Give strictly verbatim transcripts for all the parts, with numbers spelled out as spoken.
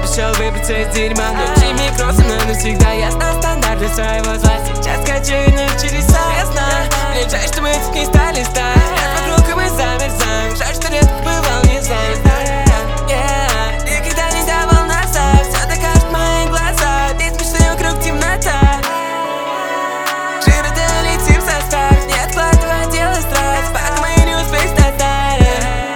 обещал выбраться из дерьма, но чьими кроссами навсегда ясно стандарты своего зла. Сейчас качаю ночь через сон. Я знаю, мне жаль, что мы тут не стали стать. Я вокруг, и мы замерзаем. Жаль, что редко бывал не занят. Yeah, никогда не давал назад. Все докажет мои глаза. Ведь смешно вокруг темнота. Жирно долетим со старт. Не откладывай дело страсть, пока мы не успеем стать далее.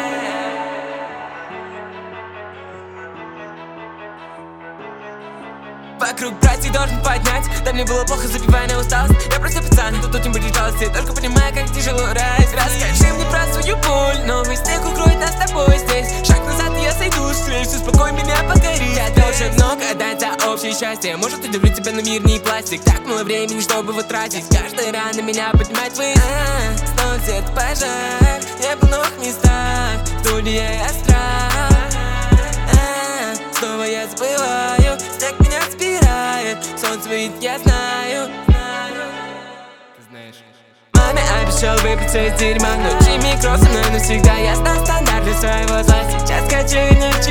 Вокруг братьев должен поднять. Да мне было плохо, забивая на усталость. Я просто пацан, тут тут не будет жалости. Только понимаю, как тяжело раз. Расскажи мне про свою боль. Новый снег укроет нас с тобой здесь. Шаг назад, и я сойду с рельс. Успокой меня, покори. Я должен много дать за общее счастье. Может, удивлю тебя, но мир не пластик. Так мало времени, чтобы его тратить. Каждый раз на меня поднимать ввысь. А, снова где-то пожар. Я был в новых местах. Студия я страх. А, снова я забываю. Снег меня спирает. Солнце видит, я знаю. Ты знаешь. Маме обещал выбраться из дерьма, но чьими кроссами навсегда ясно стандарты своего зла. Сейчас качаю ночи.